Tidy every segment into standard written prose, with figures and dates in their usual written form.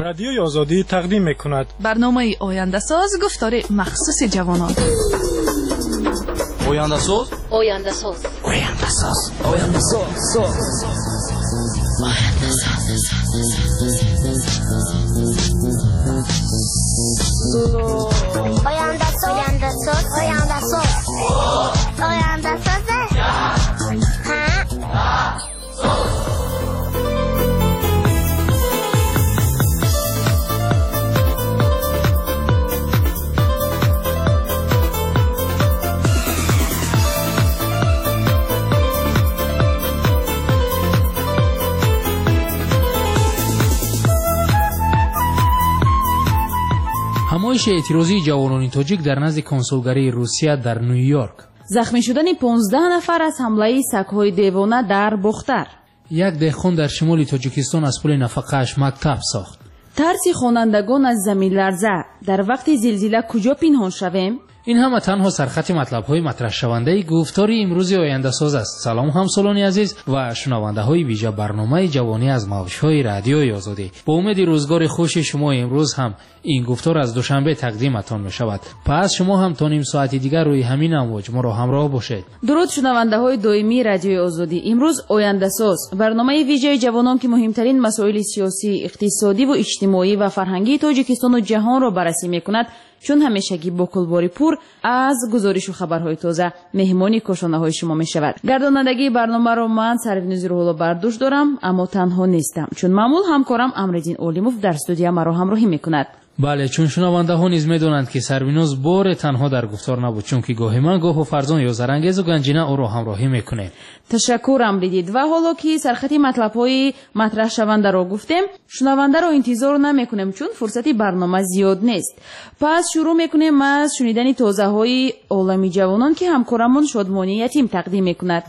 رادیوی آزادی تقدیم می‌کند برنامه آینده ساز گفتار مخصوص جوانان. آینده ساز آینده ساز آینده ساز آینده ساز آینده ساز آینده ساز آینده ساز آینده ساز همایش اعتراضی جوانان تاجیک در نزد کنسولگری روسیه در نیویورک. زخمی شدن 15 نفر از حمله سگ‌های دیوانه در بختر. یک دهقان در شمال تاجیکستان از پول نفقه‌اش مکتب ساخت. ترس خوانندگان از زمین لرزه در وقت زلزله کجا پنهان شویم؟ این همه تنها سرخط مطلب‌های مطرح شونده گفتاری امروز آینده ساز است. سلام همسالان عزیز و شنونده‌های ویژه برنامه جوانی از موج‌های رادیوی آزادی. با امید روزگار خوش شما امروز هم این گفتار از دوشنبه تقدیمتان می‌شود. پس شما هم تا نیم ساعت دیگر روی همین امواج ما را همراه باشید. درود شنونده‌های دائمی رادیوی آزادی. امروز آینده ساز برنامه ویژه جوانان که مهمترین مسائل سیاسی، اقتصادی و اجتماعی و فرهنگی تاجیکستان و جهان را بررسی می‌کند. چون همیشگی با کلباری پور از گزارش و خبرهای تازه مهمانی کاشانه‌های شما می‌شود. گردانندگی برنامه را من سروینوز روح‌الله برداشت دارم، اما تنها نیستم چون معمول همکارم امردین اولیموف در استودیو مرا همراهی می‌کند. بله، چون شنونده ها نیز میدونند که سروینوز بار تنها در گفتار نبود، چون که گاهی من گاه و فرزان یا زرنگیز و گنجینه او را همراهی میکنه. تشکر امریدید. و حالا که سرخطی مطلب‌های مطرح شونده را گفتیم، شنونده را انتظار نمیکنیم چون فرصتی برنامه زیاد نیست. پس شروع میکنیم از شنیدن تازه‌های عالمی جوانان که همکارمون شادمانی یتیم تقدیم میکند.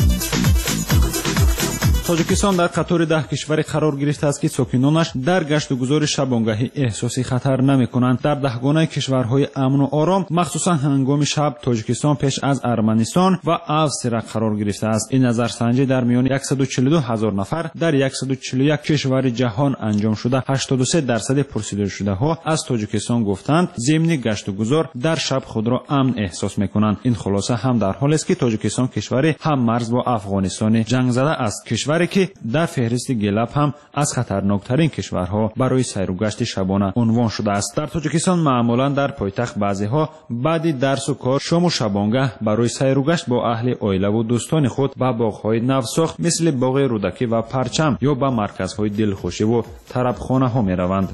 тоҷикистон дар қатори 10 кишваре қарор гирифтааст ки сокинонаш дар гашту гузори шабонгаҳӣ эҳсоси хатар намекунанд. дар даҳгонаи кишварҳои амну ором махсусан ҳангоми шаб тоҷикистон пеш аз арманистон ва австрия қарор гирифтааст. ин назарсанҷӣ дар миёни 142 000 нафар дар 141 кишвари ҷаҳон анҷом шуда 83% пурсидашудаҳо аз тоҷикистон гуфтанд зимни гашту гузор дар шаб худро амн эҳсос мекунанд. ин хулоса ҳам дар ҳолест ки тоҷикистон кишвари ҳам марз бо афғонистони ҷангзада аст. кишваре ки дар феҳристи гелаб ҳам аз хатарноктарин кишварҳо барои сайругашти шабона унвон шудааст. дар тоҷикистон маъмулан дар пойтахт баъзеҳо баъди дарсу кор шому шабонгаҳ барои сайругашт бо аҳли оилаву дӯстони худ ба боғҳои навсохт мисли боғи рӯдакӣ ва парчам ё ба марказҳои дилхушиву тарабхонаҳо мераванд.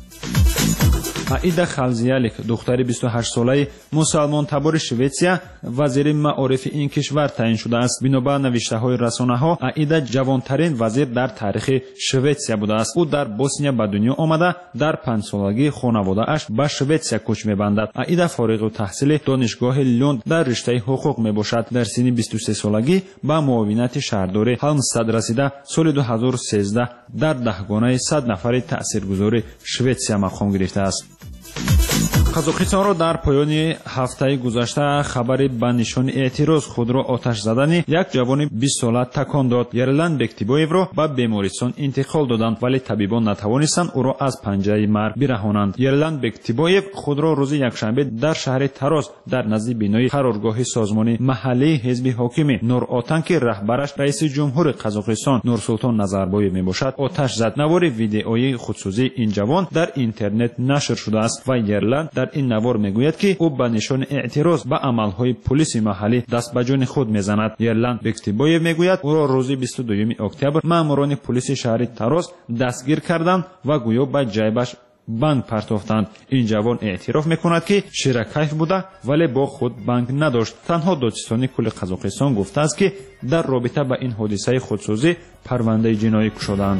аида халзиялик духтари 28-солаи мусалмонтабори Шветсия вазири маорифи ин кишвар таъин шудааст. бинобар навиштаҳои расонаҳо аида ҷавонтарин вазир дар таърихи Шветсия будааст. ӯ дар Босния ба дунё омада дар 5-солагӣ хонаводааш ба Шветсия кӯч мебандад. аида фориғу таҳсили донишгоҳи Лёнд дар риштаи ҳуқуқ мебошад. дар синни 23-солагӣ ба муовинати шаҳрдори Ҳалмстад расида соли 2013 дар даҳгонаи 100 нафари таъсиргузори Шветсия мақом гирифтааст. қазоқистонро дар поёни ҳафтаи гузашта хабари ба нишони эътироз худро оташ задани як ҷавони 20 сола такон дод. Ерлан Бектибоевро ба бемористон интиқол доданд, вале табибон натавонистанд ӯро аз панҷаи марг бираҳонанд. Ерлан Бектибоев худро рӯзи якшанбе дар шаҳри Тарос дар назди бинои қароргоҳи созмони маҳаллии ҳизби ҳокими Нур-Отан ки раҳбараш раиси ҷумҳури Қазоқистон Нурсултон Назарбоев мебошад, оташ зад. навори видеои худсӯзии ин ҷавон дар интернет нашр шудааст ва Ерлан дар ин навор мегӯяд ки ӯ ба нишони эътироз ба амалҳои полиси маҳаллӣ даст ба ҷони худ мезанад. Ерлан Бектибоев мегӯяд ӯро рӯзи 22 октябр маъмурони полиси шаҳри Тарос дастгир карданд ва гӯё ба ҷайбаш банк партофтанд. ин ҷавон эътироф мекунад ки ширакайф буда, вале бо худ банк надошт. танҳо Додистони кулли Қазоқистон гуфтааст ки дар робита ба ин ҳодисаи худсӯзӣ парвандаи ҷиноӣ кушоданд.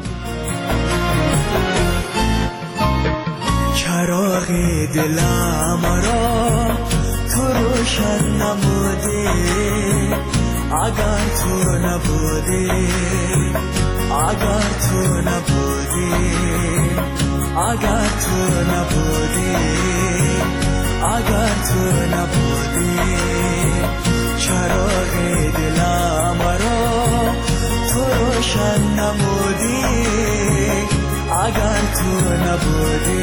چراغ دلم را تو روشن نمودی، اگر تو نبودی، اگر تو نبودی، اگر تو نبودی، اگر تو نبودی، چراغ دلم را تو روشن نمودی، اگر تو نبودی،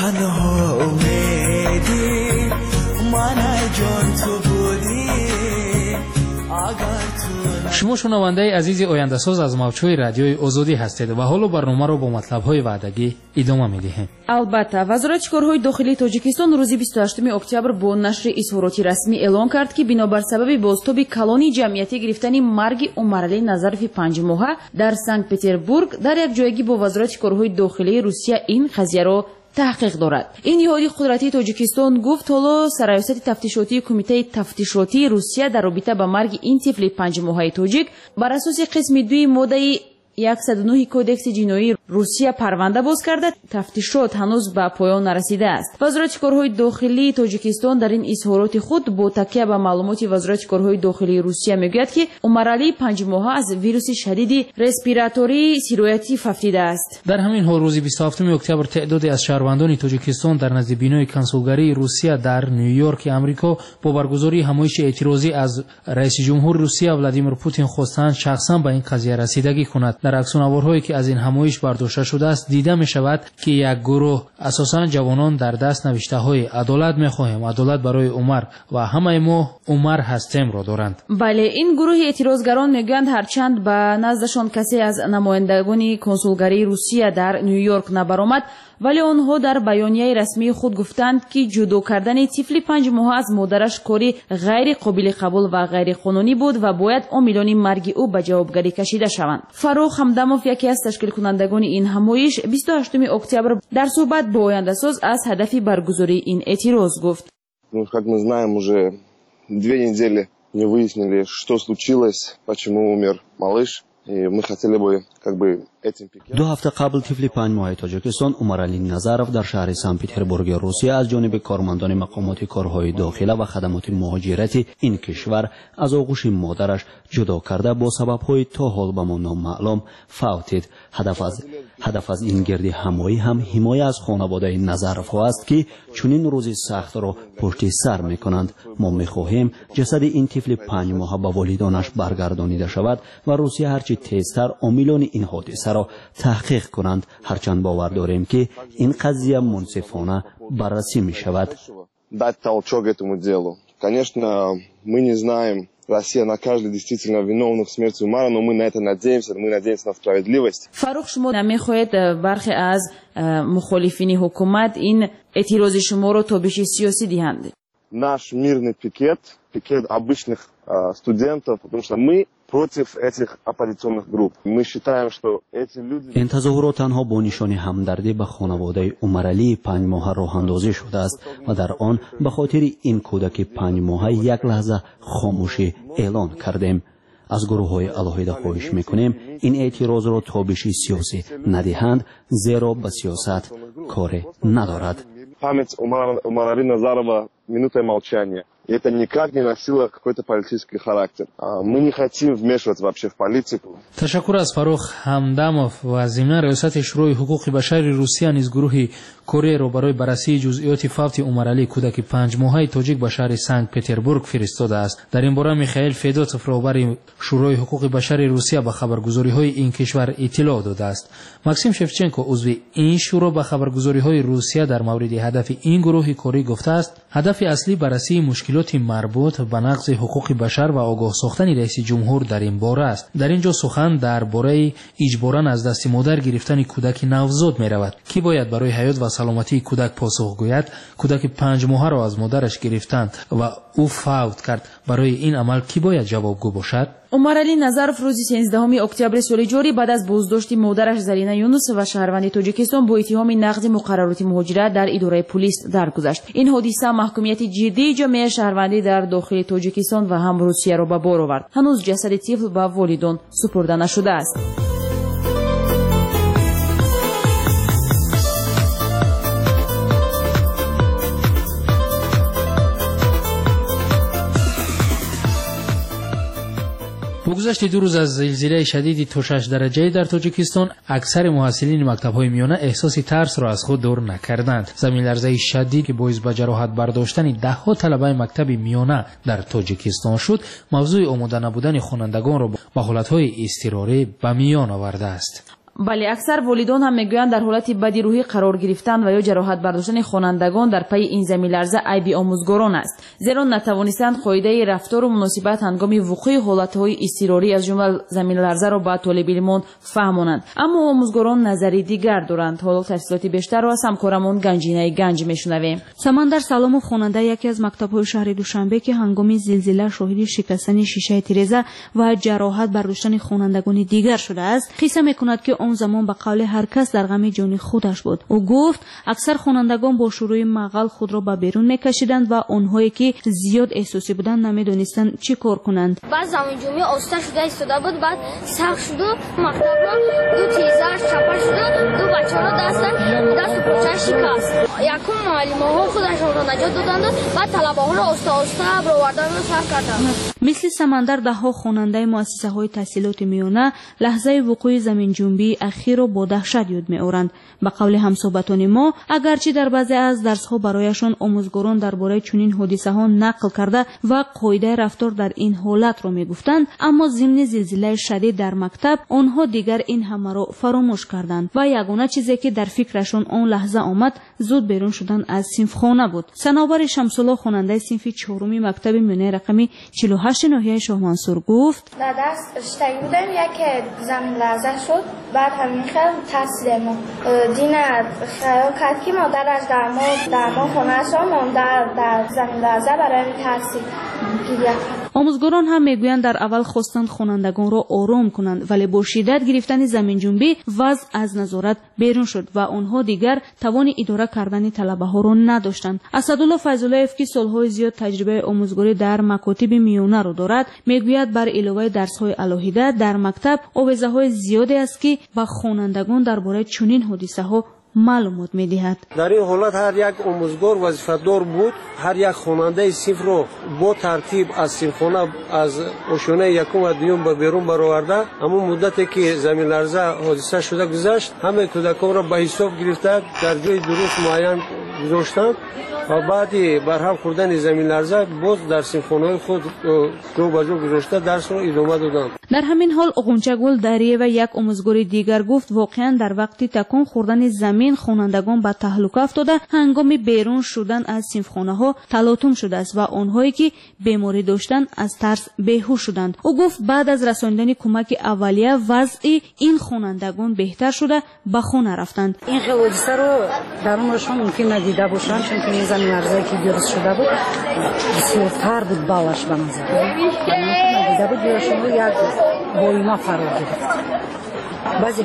تنها امیدی من جان تو بودی اگر تو شما شنونده عزیز آینده ساز از موج‌های رادیوی آزادی هستید و حالا برنامه را با مطلب‌های وعدگی ادامه می‌دهیم. البته وزارت کارهای داخلی تاجیکستان روز 28 اکتبر با نشر اظهاراتی رسمی اعلام کرد که بنابر سبب بازتاب کلانی جمعیتی گرفتن مرگ عمرعلی نظروی 5 ماهه در سنت پتربورگ در یک جایگی با وزارت کارهای داخلی روسیه این قضیه را تحقیق دارد. این نهاد قدرتی تاجیکستان گفت حالا سرایست تفتیشاتی کمیته تفتیشاتی روسیه در رابطه با مرگ این طفل 5 ماهه تاجیک بر اساس قسم 2 ماده 109 کودکس جنایی روسیه پرونده باز کرده. تفتیشات هنوز به پایان نرسیده است. وزارت کارهای داخلی تاجیکستان در این اظهارات خود با تکیه به معلومات وزارت کارهای داخلی روسیه میگوید که عمرعلی 5 ماهه از ویروس شدید رسپیراتوری سیرویتی ففتیده است. در همین حال روز 27 اکتبر تعدادی از شهروندان تاجیکستان در نزد بینای کنسولگری روسیه در نیویورک آمریکا با برگزاری همایش اعتراضی از رئیس جمهور روسیه ولادیمیر پوتین خواستند شخصا به این قضیه رسیدگی کند. در عکس‌العمل‌هایی که از این همایش برداشته شده است دیده می شود که یک گروه اساساً جوانان در دست نوشته‌های عدالت می‌خواهیم، عدالت برای عمر و همه ما عمر هستیم را دارند. بله، این گروه اعتراضگران میگویند هرچند به نزدشان کسی از نمایندگان کنسولگری روسیه در نیویورک نبرآمد ولی آنها در بیانیه رسمی خود گفتند که جدا کردن طفل 5 ماهه از مادرش کاری غیر قابل قبول و غیر قانونی بود و باید عاملان مرگ او به جوابگری کشیده شوند. فروخ همدموف یکی از تشکیل کنندگان این همایش 28 اکتبر در صحبت با آینده ساز از هدف برگزاری این اعتراض گفت: как мы знаем, уже 2 недели не выяснили, что случилось, почему умер малыш. دو هفته قبل طفل 5 ماهه تاجیکستان عمرعلی نظروف در شهر سن پتربورگ روسیه از جانب کارمندان مقامات کارهای داخله و خدمات مهاجرتی این کشور از آغوش مادرش جدا کرده با سبب‌های تا حال به ما نامعلوم فوتید. هدف از این گرد همایی هم حمایت از خانواده نظروف است که چنین روزی سخت را پشت سر می‌کنند. ما می‌خواهیم جسد این طفل 5 ماهه به والدانش برگردانیده شود و روسیه هرچی تیزتر عاملان این حادثه را تحقیق کنند. هرچند باور داریم که این قضیه منصفانه بررسی می شود. Конечно, мы не знаем, Россия накажет действительно виновных в смерти Умара, но мы на это надеемся, мы надеемся на справедливость. فاروق شما نمیخواهید برخی از مخالفین حکومت این اعتراض شما رو تابش سیاسی دهند؟ Наш мирный пикет обычных студентов, потому что мы против этих оппозиционных групп. Мы считаем, что эти люди... این تظاهرات تنها با نشان همدردی به خانواده عمرعلی 5 ماهه راه اندازی شده است و در آن به خاطر این کودک 5 ماهه یک لحظه خاموشی اعلان کردیم. از گروه‌های علاهیده خواهش می‌کنیم این اعتراض را تابش سیاسی ندهند، زیرا به سیاست کاری ندارد. Память Умара Назарова минутой молчания. И это никак не носило какой-то политический характер. Мы не хотим вмешиваться вообще в политику. تشکر از فاروق همدموف و ضمن ریاست شورای حقوق بشر روسیه نیز گروه کره را برای بررسی جزئیات فوت عمرعلی کودک 5 ماهه تاجیک به شهر سنت پتربورگ فرستاده است. در این باره میخائیل فدوتوف رهبر شورای حقوق بشر روسیه به خبرگزاری‌های این کشور اطلاع داده است. ماکسیم شفچنکو عضو این شورا به خبرگزاری‌های روسیه در مورد هدف این گروه کره گفته است: هدف اصلی بررسی مشکلات مربوط به نقض حقوق بشر و آگاه ساختن رئیس جمهور در این باره است. در اینجا سخن درباره اجباراً از دست مادر گرفتن کودک نوزاد می رود. کی باید برای حیات و سلامتی کودک پاسخ گوید؟ کودک 5 ماهه را از مادرش گرفتند و او فوت کرد. برای این عمل کی باید جوابگو باشد؟ عمرعلی نظروف روز 13 اکتبر سال جاری بعد از بازداشت مادرش زرینا یونس و شهروند تاجیکستان با اتهام نقض مقررات مهاجرت در اداره پلیس درگذشت. این حادثه محکومیت جدی جامعه شهروندی در داخل تاجیکستان و هم روسیه را به بار آورد. هنوز جسد طفل به والدان سپرده نشده است. با گذشت 2 روز از زلزله شدید تا 6 درجه در تاجیکستان اکثر محصلین مکتب‌های میانه احساس ترس را از خود دور نکردند. زمین لرزه شدید که باعث به جراحت برداشتن ده‌ها طلبه مکتب میانه در تاجیکستان شد موضوع آماده نبودن خوانندگان را با حالت‌های اضطراری به میان آورده است. بله، اکثر والدان هم میگویند در حالت بدی روحی قرار گرفتن و یا جراحت برداشتن خوانندگان در پی این زمین لرزه عیب آموزگاران است، زیرا نتوانستند قاعده رفتار و مناسبت هنگام وقوع حالتهای اضطراری از جمله زمین لرزه را به طالب علمان فهمانند. اما آموزگاران نظری دیگر دارند. حالا تفصیلات بیشتر را از همکارمون گنجینه گنج میشنویم. سمندر سلام خواننده یکی از مکتب‌های شهر دوشنبه که هنگام زلزله شاهد شکستن شیشه تیرزه و جراحت برداشتن خوانندگان دیگر شده است، قصه میکند که آن زمان به قول هر کس در غم جان خودش بود. او گفت اکثر خوانندگان با شروع مقال خود را به بیرون میکشیدند و آنهایی که زیاد احساسی بودند نمیدانستند چی کار کنند. بعد زمین جمعی آسته شده ایستاده بود، بعد سخت شد و مکتب را دو تیزه چپر شد، دو بچه را دست پاچه شکست. یکم معلم ها خودشان را نجات دادند، بعد طلبه ها را آسته برآوردن را سر کردند. مثل سمندر دهها خواننده مؤسسه های تحصیلات میانه لحظه وقوع زمین جنبی اخیر را با دهشت یاد می‌آورند. به قول همصحبتان ما، اگرچه در بعضی از درس‌ها برایشان آموزگاران درباره چنین حادثه‌ها نقل کرده و قاعده رفتار در این حالت را می‌گفتند، اما ضمن زلزله شدید در مکتب آنها دیگر این همه را فراموش کردند و یگانه چیزی که در فکرشان آن لحظه آمد زود بیرون شدن از صنفخانه بود. صنوبر شمس‌الله خواننده صنف چهارم مکتب میانه رقمی 48 ناحیه شاه منصور گفت: در دست شتایی بودم یک زمین لرزه شد، بعد همین خیلی ترسیدم. دینا خیال کرد که مادرش درمان خونه‌اش را در زمین لرزه برای ترسید. آموزگاران هم میگویند در اول خواستند خوانندگان را آرام کنند، ولی با شدت گرفتن زمین جنبی وضع از نظارت بیرون شد و آنها دیگر توان اداره کردن طلبه ها را نداشتند. اسدالله فیض‌الله‌یف که سالهای زیاد تجربه آموزگاری در مکاتب میانه را دارد، میگوید بر علاوه درس‌های علاهیده در مکتب آویزه‌های زیادی است که به خوانندگان درباره چنین حادثه‌ها معلومات می‌دهد. در این حالت هر یک آموزگار وظیفه‌دار بود هر یک خواننده صنف را با ترتیب از صنفخانه از آشیانه یکم و دوم به بیرون برآورده، اما مدتی که زمین لرزه حادثه شده گذشت، همه کودکان را به حساب گرفته در جای درست معین گذاشتند و بعدی برهم خوردن زمین لرزه باز در صنفخانه‌های خود جو به جو گذاشته درس را ادامه دادند. در همین حال غنچه‌گل دریه و یک آموزگار دیگر گفت واقعا در وقتی تکان خوردن زمین خوانندگان به تهلکه افتاده، هنگام بیرون شدن از صنفخانه‌ها تلاطم شده است و آنهایی که بیماری داشتند از ترس بیهوش شدند. او گفت بعد از رساندن کمک اولیه وضع این خوانندگان بهتر شده به خانه رفتند. این حادثه رو درونشون ممکن ندیده باشند، چون که این زمین لرزه‌ای که درست شده بود بسیارتر بود بالش به نظر ندیده بود. بیاشون رو یک بایما فرار گرفت. بعضی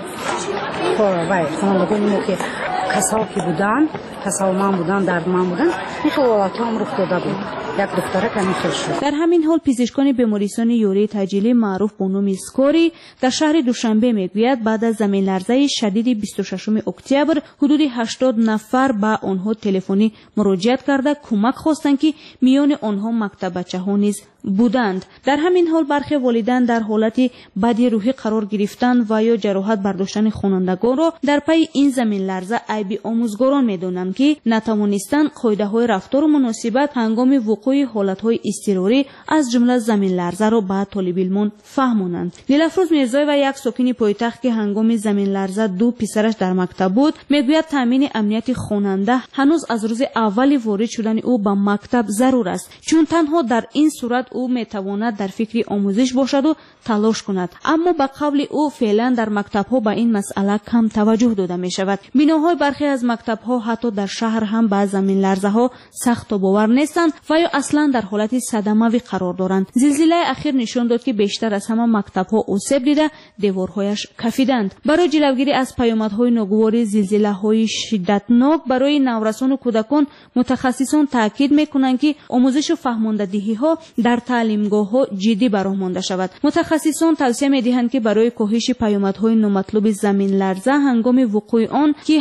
خوانندگان ما که کسا که بودن، کسالمند بودن، دردمند بودن، این خلالات هم رخ داده بود. یک دختره که میخل شد. در همین حال پزشکان بیمارستان یوری تجلی معروف به نام اسکاری در شهر دوشنبه میگوید بعد از زمین لرزه شدید 26 اکتبر حدود 80 نفر به آنها تلفنی مراجعت کرده کمک خواستند که میان آنها مکتب بچه‌ها نیز بودند. در همین حال برخی والدین در حالت بدی روحی قرار گرفتن و یا جراحت برداشتن خوانندگان را در پی این زمین لرزه عیب آموزگاران میدانند که نتوانستند قاعده‌های رفتار مناسبت هنگام وقوع حالت‌های اضطراری از جمله زمین لرزه را به طالب علمان فهمانند. نیلافروز میرزایی و یک ساکن پایتخت که هنگام زمین لرزه دو پسرش در مکتب بود میگوید تامین امنیت خواننده هنوز از روز اول وارد شدن او به مکتب ضرور است، چون تنها در این صورت او میتواند در فکر آموزش باشد و تلاش کند. اما به قول او فعلا در مکتب‌ها به این مسئله کم توجه داده می شود. بناهای برخی از مکتب‌ها حتی در شهر هم به زمین لرزه‌ها سخت باور نیستند و یا اصلا در حالت صدمه‌ای قرار دارند. زلزله اخیر نشان داد که بیشتر از همه مکتب‌ها آسیب دیده، دیوارهایش کفیدند. برای جلوگیری از پیامدهای ناگوار زلزله‌های شدتناک برای نورسان و کودکان، متخصصان تاکید می‌کنند که آموزش و فهماندهی‌ها در تعلیمگاه‌ها جدی برآمده مانده شود. متخصصان توصیه می‌دهند که برای کاهش پیامدهای نامطلوب زمین لرزه هنگام وقوع آن که همگی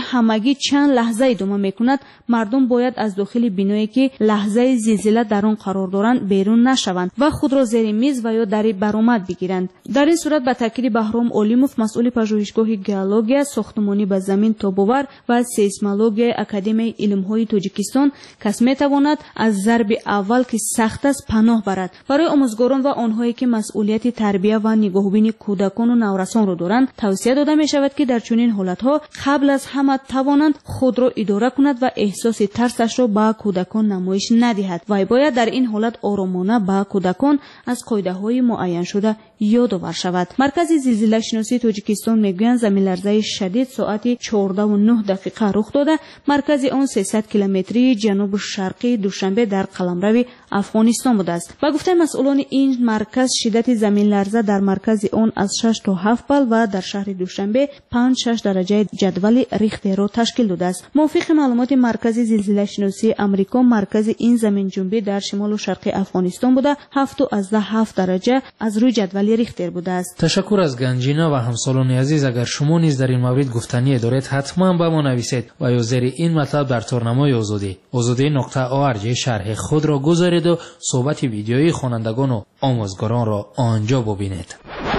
خانگی چند لحظه ادامه میکند، مردم باید از داخل بینایی که لحظه زلزله در آن قرار دارند بیرون نشوند و خود را زیر میز و یا در برآمد بگیرند. در این صورت به تاکید بهرام علیموف، مسئول پژوهشگاه گئولوژی ساختمانی به زمین تاب‌آور و سیسمولوژی اکادمی علم‌های تاجیکستان، کس میتواند از ضرب اول که سخت است پناه برد. برای آموزگاران و آنهایی که مسئولیت تربیت و نگاهبینی کودکان و نورسان را دارند، توصیه داده می شود که در چنین حالت‌ها قبل از همه توانند خود را اداره کند و احساس ترسش را به کودکان نمایش ندهد و باید در این حالت آرامانه به کودکان از قاعده‌های معین شده یادآور شود. مرکز زلزله شناسی تاجیکستان میگویند زمین لرزه شدید ساعت 14:09 رخ داده. مرکز آن 300 کیلومتری جنوب شرقی دوشنبه در قلمرو افغانستان بوده است. با گفته مسئولان این مرکز، شدت زمین لرزه در مرکز آن از 6 تا 7 بال و در شهر دوشنبه 5-6 درجه جدول ریختر را تشکیل داده است. موافق معلومات مرکز زلزله شناسی آمریکا، مرکز این زمین جنبی در شمال و شرق افغانستان بوده 7 درجه از روی جدول ریختر بوده است. تشکر از گنجینا و همسالان عزیز. اگر شما نیز در این مورد گفتنی دارید حتما به ما نویسید و یا زیر این مطلب در تورنمای آزادی.org شرح خود را گذارید و صحبت ویدیویی خوانندگان و آموزگاران را آنجا ببینید.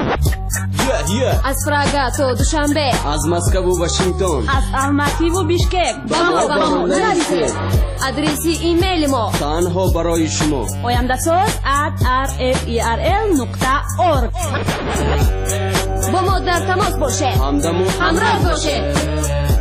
از پراگ تا دوشنبه، از مسکو و واشنگتن، از الماتی و بیشکک با ما نویسید. آدرس ایمیل ما تنها برای شما oyandasoz@rferl.org. با ما در تماس باشید، همراه باشید.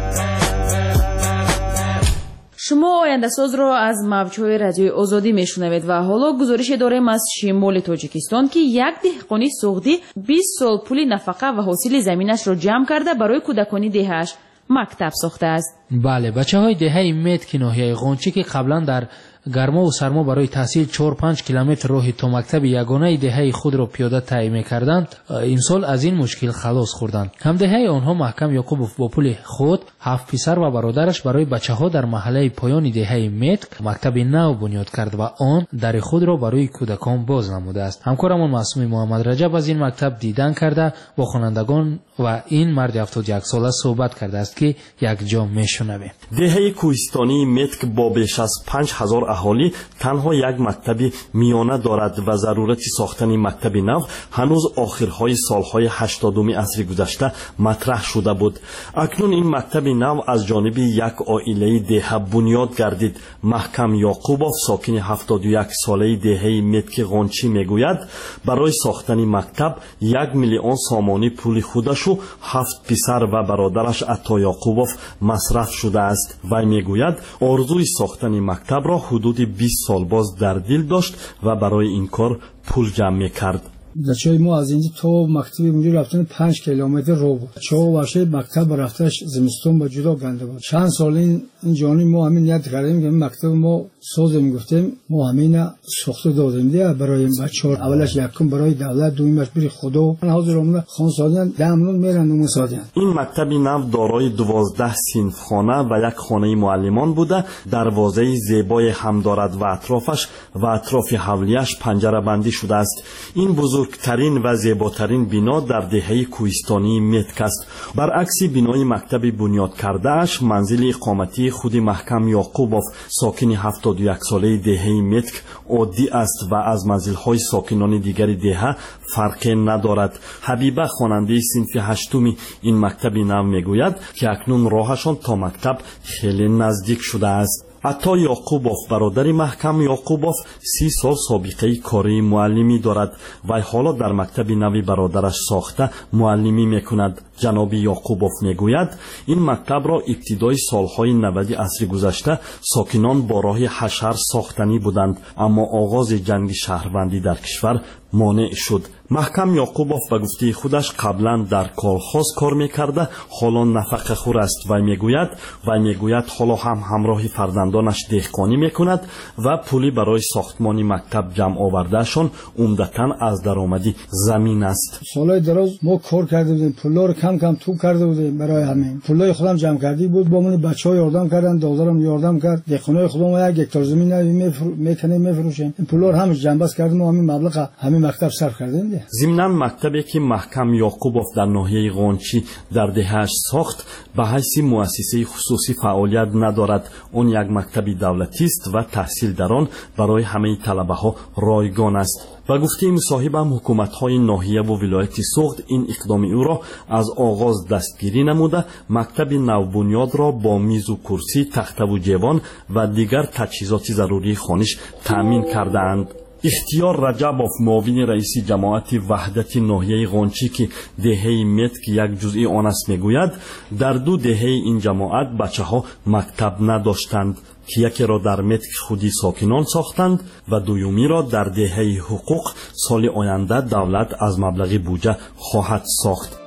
شما آینده ساز را از موج‌های رادیوی آزادی میشنوید و حالا گزارش داریم از شمال تاجیکستان که یک دهقانی سعودی 20 سال پول نفقه و حاصل زمینش را جمع کرده برای کودکانی دهش مکتب ساخته است. بله، بچه‌های دهه مت که ناحیه غنچه که قبلا در گرما و سرما برای تحصیل 4-5 کیلومتر راه تا مکتب یگانه دهه خود را پیاده طی می‌کردند، امسال از این مشکل خلاص خوردند. همدهه آنها محکم یعقوبوف با پول خود 7 پسر و برادرش برای بچه‌ها در محله پایان دهه مت مکتب نو بنیاد کرد و آن در خود را برای کودکان باز نموده است. همکارمان معصوم محمد رجب از این مکتب دیدن کرده با خوانندگان و این مرد 71 ساله صحبت کرده است که یک جا میشنویم. دهه کوهستانی مت با بیش از 5000 اهالی تنها یک مکتب میانه دارد و ضرورت ساختن مکتب نو هنوز آخرهای سالهای 80 عصر گذشته مطرح شده بود. اکنون این مکتب نو از جانب یک عائله دهه بنیاد گردید. محکم یعقوبوف، ساکن 71 ساله دهه متک غنچی میگوید برای ساختن مکتب 1 میلیون سامانی پول خودش و 7 پسر و برادرش عطا یعقوبوف مصرف شده است. و میگوید آرزوی ساختن مکتب را حدود 20 سال باز در دل داشت و برای این کار پول جمع میکرد. بچه‌های ما از اینجا تا مکتب اونجا رفتن 5 کیلومتر رو بود. چه واشه مکتب رفتش زمستون با جدا گنده بود. چند سال این جانی ما همین نیت کردیم که مکتب ما سازیم، گفتیم ما همین ساخته دادیم دیگه برای بچه‌ها. اولش یکم برای دولت، دومیش برای خدا. حاضر اومدن خانسادیان دامنون میرن و مسادیان. این مکتب نو دارای 12 صنفخانه و یک خانه معلمان بوده. دروازه زیبای هم دارد و اطرافش و اطراف حولیش پنجره بندی شده است. این بزرگترین و زیباترین بنا در دهه کوهستانی متک است. برعکس بنای مکتب بنیاد کرده اش، منزل اقامتی خود محکم یعقوبوف، ساکن 71 ساله دهه متک عادی است و از منزل‌های ساکنان دیگر دهه فرقی ندارد. حبیبه، خواننده صنف 8 این مکتب نو میگوید که اکنون راهشان تا مکتب خیلی نزدیک شده است. عطا یعقوبوف، برادر محکم یعقوبوف، 30 سال سابقه کاری معلمی دارد و حالا در مکتب نوی برادرش ساخته معلمی میکند. جناب یعقوبوف میگوید این مکتب را ابتدای سالهای 90 عصر گذشته ساکنان با راه حشر ساختنی بودند، اما آغاز جنگ شهروندی در کشور مانع شد. محکم یعقوبوف به گفته خودش قبلا در کالخاز کار میکرده، حالا نفقه خور است و میگوید حالا هم همراه فرزندانش دهقانی میکند و پولی برای ساختمان مکتب جمع آوردهشان عمدتاً از درآمدی زمین است. سالهای دراز ما کار کرده بودیم، پولا رو کم کم تو کرده بودیم برای همین. پولای خودم جمع کردی بود، با من بچه‌ها یردم کردن، دادرم یردم کرد. دهخونه خودم 1 هکتار زمین میکنیم میفروشیم. این پولا رو همش جمع بس کردیم و همین مبلغ همین مکتب صرف کردیم. ضمناً مکتبی که محکم یعقوبوف در ناحیه غونچی در دهه‌اش ساخت به حیث مؤسسه خصوصی فعالیت ندارد. آن یک مکتب دولتی است و تحصیل در آن برای همه طلبه‌ها رایگان است. و گفته مصاحبم حکومت‌های ناحیه و ولایت سوخت این اقدام او را از آغاز دستگیری نموده، مکتب نوبنیاد را با میز و کرسی، تخته و جوان و دیگر تجهیزات ضروری خانش تأمین کردند. اختیار رجبوف معاون رئیس جماعت وحدت ناحیه غونچی که دهه متک یک جزئی آن است میگوید در 2 دهه این جماعت بچه‌ها مکتب نداشتند که یکی را در متک خودی ساکنان ساختند و دومی را در دهه حقوق سال آینده دولت از مبلغ بودجه خواهد ساخت.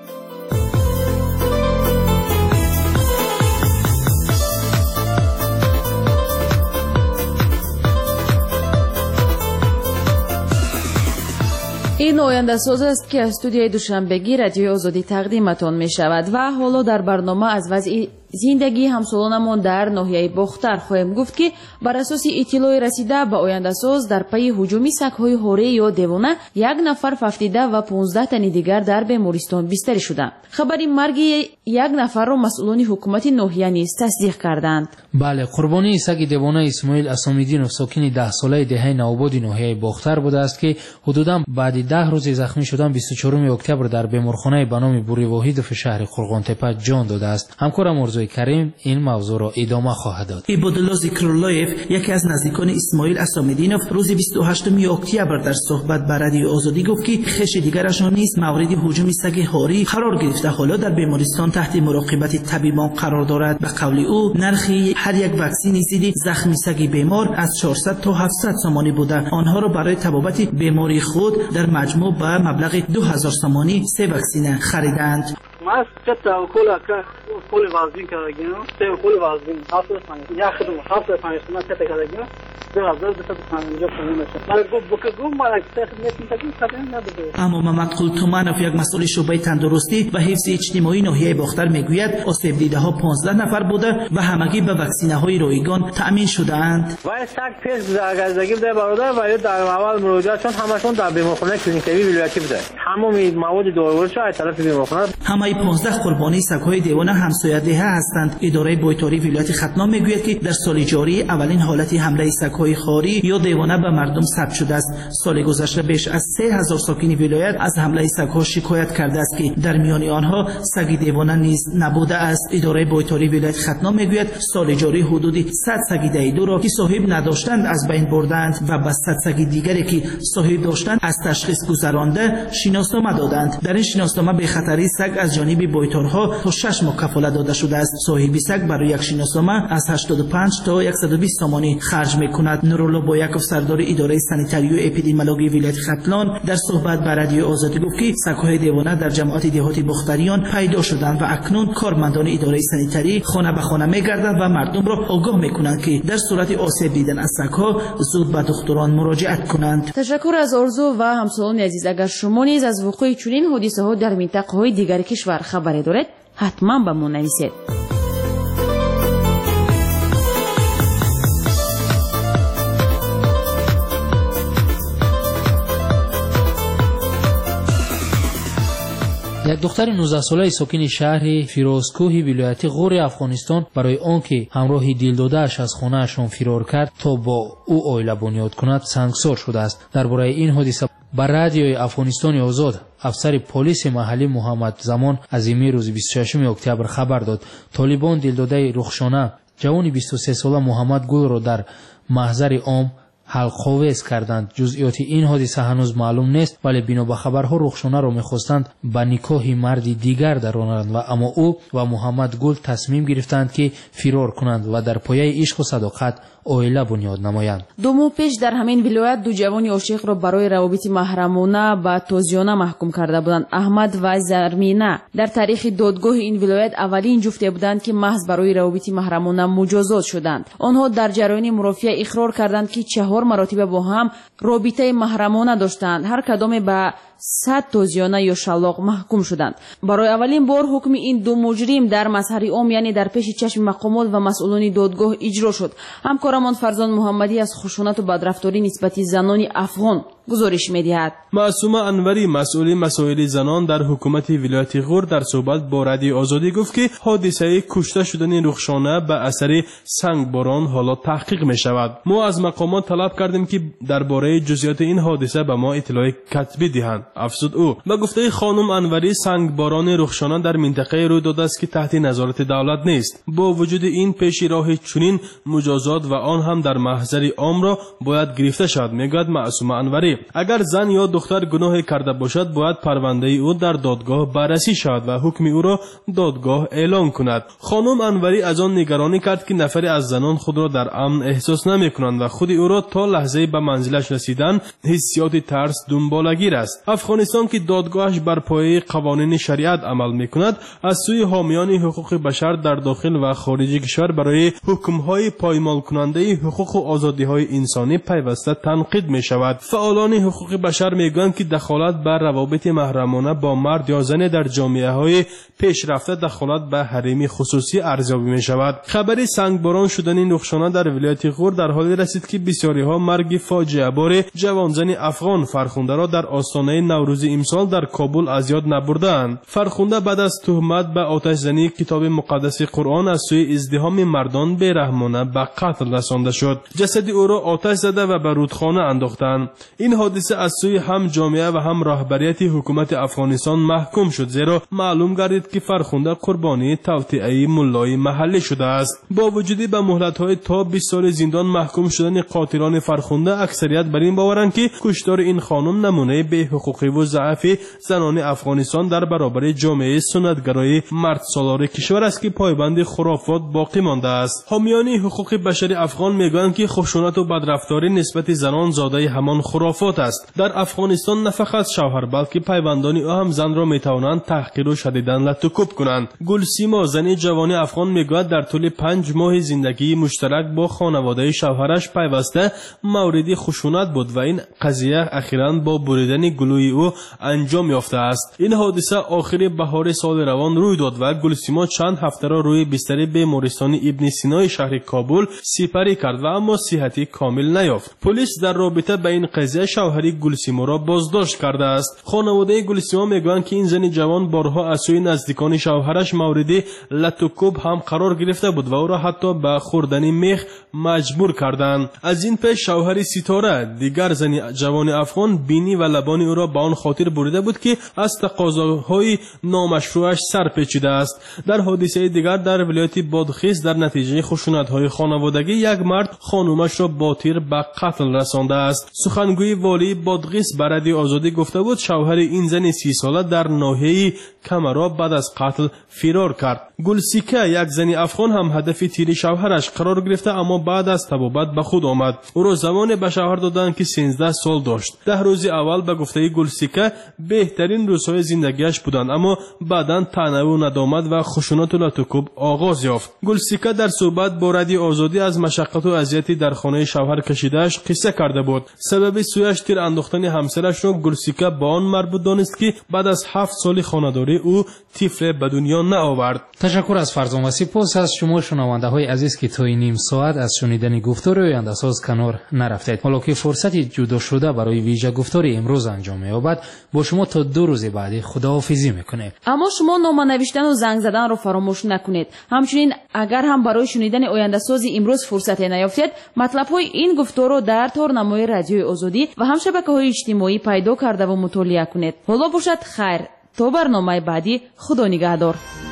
این آینده‌ساز است که از استودیوی دوشنبگی رادیوی آزادی تقدیمتان می شود و حالا در برنامه از وضع زندگی همسالانمان در ناحیه باختر خواهیم گفت که بر اساس اطلاع رسیده به آینده‌ساز در پی هجوم سگ‌های هوره یا دیوانه 1 نفر ففتیده و 15 تن دیگر در بیمارستان بستری شدند. خبری مرگ 1 نفر را مسئولان حکومت ناحیه نیز تصدیق کردند. بله، قربانی سگ دیوانه اسماعیل اسامیدینوف ساکن 10 ساله دهه نوآباد ناحیه باختر بوده است که حدوداً بعد 10 روز زخمی شدن 24 اکتبر در بیمارخانه به نام بوری واحدوف شهر قرغانتپه جان داده است. همکارم کریم این موضوع را ادامه خواهد داد. عبدالله ذکراللهیف یکی از نزدیکان اسماعیل اسامیدینوف روز 28 اکتبر در صحبت با رادیو آزادی گفت که خش دیگرشان نیز مورد هجوم سگ هاری قرار گرفته، حالا در بیمارستان تحت مراقبت طبیبان قرار دارد. به قول او نرخ هر یک واکسن ضد زخم سگ بیمار از 400 تا 700 سامانی بوده. آنها را برای تبابت بیماری خود در مجموع به مبلغ 2000 سامانی 3 واکسن خریدند. ما كتا وكلها كل فازين كراجينو تي كل فازين حاصل ثاني ياخذ حاصل ثاني ما كتا كراجينو اما محمد قلتمانوف یک مسئول شعبه تندرستی و حفظ اجتماعی ناحیه باختر میگوید آسیب دیده ها 15 نفر بوده و همگی به واکسینه های رایگان تأمین شده‌اند. و سگ پیش زگردگی بوده برادر و در اول مراجعه چون همشون در بیمارخانه کلینیکی ولایتی بوده. تمام مواد دارویی از طرف بیمارخانه همه 15 قربانی سگ‌های دیوانه همسایه دهه هستند. اداره بایتاری ولایت ختلان میگوید که در سال جاری اولین حالت حمله سگ‌های خاری یا دیوانه به مردم ثبت شده است. سال گذشته بیش از 3000 ساکن ولایت از حمله سگ‌ها شکایت کرده است که در میان آنها سگ دیوانه نیز نبوده است. اداره بایتاری ولایت ختلان میگوید سال جاری حدود 100 سگ دیدو را که صاحب نداشتند از بین بردند و به 100 سگ دیگری که صاحب داشتند از تشخیص گذرانده شناسنامه دادند. در این شناسنامه به خطری سگ از جانب بایتارها تا 6 ماه کفالت داده شده است. صاحب سگ برای یک شناسنامه از 85 تا 120 سامانی خرج میکند. نورالله بایکوف سردار اداره سانیتاری و اپیدمیولوژی ولایت ختلان در صحبت با رادیو آزادی گفت که سگ‌های دیوانه در جماعت دهاتی باختریان پیدا شدند و اکنون کارمندان اداره سانیتاری خانه به خانه میگردند و مردم را آگاه میکنند که در صورت آسیب دیدن از سگ‌ها زود به دکتران مراجعت کنند. تشکر از آرزو و همسالان عزیز. اگر شما نیز از وقوع چنین حادثه‌ها در منطقه‌های دیگر کشور خبری دارید حتما به ما نویسید. یک دختر 19 ساله ساکن شهر فیروزکوهی ولایت غور افغانستان برای آنکه همراه دلداده‌اش از خانه‌شان فرار کرد تا با او عائله بنیاد کند سنگسار شده است. درباره این حادثه بر رادیوی افغانستان آزاد افسر پلیس محلی محمد زمان از امروز روز 26 اکتبر خبر داد طالبان دلداده رخشانه جوان 23 ساله محمد گل را در محضر عام حلق‌آویز کردند. جزئیات این حادثه هنوز معلوم نیست، ولی بنا به خبرها رخشانه را می‌خواستند به نکاح مردی دیگر درآورند و اما او و محمد گل تصمیم گرفتند که فرار کنند و در پایه عشق و صداقت oila bunyod namoyand. 2 ماه پیش در همین ولایت دو جوان عاشق را برای روابط محرمانه به تازیانه محکوم کرده بودند. احمد و زرمینه در تاریخ دادگاه این ولایت اولین جفته بودند که محض برای روابط محرمانه مجازات شدند. آنها در جریان مرافعه اقرار کردند که 4 مرتبه با هم رابطه محرمانه داشتند. هر کدام به 100 تازیانه یا شلاق محکوم شدند. برای اولین بار حکم این دو مجرم در مظهر عام یعنی در پیش چشم مقامات و مسئولان دادگاه اجرا شد. همکارمان فرزان محمدی از خشونت و بدرفتاری نسبت زنان افغان گزارش می‌دهد. معصومه انوری مسئول مسائل زنان در حکومت ولایت غور در صحبت با رادیو آزادی گفت که حادثه کشته شدن رخشانه به اثر سنگباران حالا تحقیق می‌شود. ما از مقامات طلب کردیم که درباره جزئیات این حادثه به ما اطلاع کتبی دهند. افزود او. به گفته خانم انوری سنگباران رخشانه در منطقه روی داده است که تحت نظارت دولت نیست. با وجود این پیش راه چنین مجازات و آن هم در محضر عام را باید گرفته شود. میگوید معصومه انوری اگر زن یا دختر گناه کرده باشد باید پرونده او در دادگاه بررسی شود و حکم او را دادگاه اعلام کند. خانم انوری از آن نگرانی کرد که نفری از زنان خود را در امن احساس نمی‌کنند و خود او را تا لحظه به منزلش رسیدن حسیات ترس دنبالگیر است. افغانستان که دادگاهش بر پایه قوانین شریعت عمل می‌کند از سوی حامیان حقوق بشر در داخل و خارج کشور برای حکم‌های پایمال کننده حقوق و آزادی‌های انسانی پیوسته تنقید می‌شود. فعالان حقوق بشر میگویند که دخالت به روابط محرمانه با مرد یا زن در جامعه‌های پیشرفته دخالت به حریم خصوصی ارزیابی می‌شود. خبر سنگباران شدن رخشانه در ولایت غور در حالی رسید که بسیاری‌ها مرگ فاجعه بار جوان زن افغان فرخنده را در آستانه نوروز امسال در کابل از یاد نبردند. فرخنده بعد از تهمت به آتش زنی کتاب مقدس قرآن از سوی ازدحام مردان بی‌رحمانه به قتل رسانده شد. جسد او را آتش زده و به رودخانه انداختند. این حادثه از سوی هم جامعه و هم رهبریت حکومت افغانستان محکوم شد، زیرا معلوم گردید که فرخنده قربانی توطئه ملای محلی شده است. با وجود به مهلت‌های تا 20 سال زندان محکوم شدن قاتلان فرخنده، اکثریت بر این باورند که کشتار این خانم نمونه به حقوقی و ضعف زنان افغانستان در برابر جامعه سنتگرای مرد سالار کشور است که پایبند خرافات باقی مانده است. حامیان حقوق بشری افغان میگویند که خشونت و بدرفتاری نسبت زنان زاده همان خرافات است. در افغانستان نه فقط شوهر بلکه پیوندان او هم زن را میتوانند تحقیر و شدیداً لطوکوب کنند. گلسیما زن جوان افغان میگوید در طول 5 ماه زندگی مشترک با خانواده شوهرش پیوسته مورد خشونت بود و این قضیه اخیراً با بریدن گلوی او انجام یافته است. این حادثه آخر بهار سال روان روی داد و گلسیما چند هفته را روی بستر بیمارستان ابن سینای شهر کابل سپری کرد و اما صحتی کامل نیافت. پلیس در رابطه با این قضیه شوهر گلسیما را بازداشت کرده است. خانواده گلسیما میگویند که این زن جوان بارها از سوی نزدیکان شوهرش مورد لطوکوب هم قرار گرفته بود و او را حتی به خوردن میخ مجبور کردند. از این پیش شوهر ستاره دیگر زن جوان افغان بینی و لبان او را به آن خاطر بریده بود که از تقاضاهای نامشروعش سر پیچیده است. در حادثه دیگر در ولایت بادغیس در نتیجه خشونت‌های خانوادگی یک مرد خانومش را با تیر به قتل رسانده است. سخنگوی والی بادغیس به رادیو آزادی گفته بود شوهر این زن 30 ساله در ناحیه کمرا بعد از قتل فرار کرد. گلسیکه یک زن افغان هم هدف تیر شوهرش قرار گرفته اما بعد از تبابت به خود آمد. او را زمان به شوهر دادند که 13 سال داشت. 10 روز اول به گفته گلسیکه بهترین روزهای زندگیش بودند اما بعداً طعنه و ندامت و خشونت و لطوکوب آغاز یافت. گلسیکه در صحبت با رادیو آزادی از مشقت و اذیتی در خانه شوهر کشیده‌اش قصه کرده بود. سبب سویش تیر انداختن همسرش را گلسیکه با آن مربوط دانست که بعد از 7 سال خانه‌داری او طفل به دنیا نآورد. تشکر از فرزان و سپاس از شما شنونده‌های عزیز که تا این نیم ساعت از شنیدن گفتار آینده‌ساز کنار نرفتید. حالا که فرصتی جدا شده برای ویژه گفتار امروز انجام می‌یابد، با شما تا 2 روز بعد خداحافظی می‌کنیم. اما شما نامه نوشتن و زنگ زدن را فراموش نکنید. همچنین اگر هم برای شنیدن آینده‌ساز امروز فرصت نیافتید، مطلب‌های این گفتار را در تارنمای رادیوی آزادی و هم شبکه‌های اجتماعی پیدا کرده و مطالعه کنید. حالا باشد خیر تا برنامه بعدی. خدا نگهدار.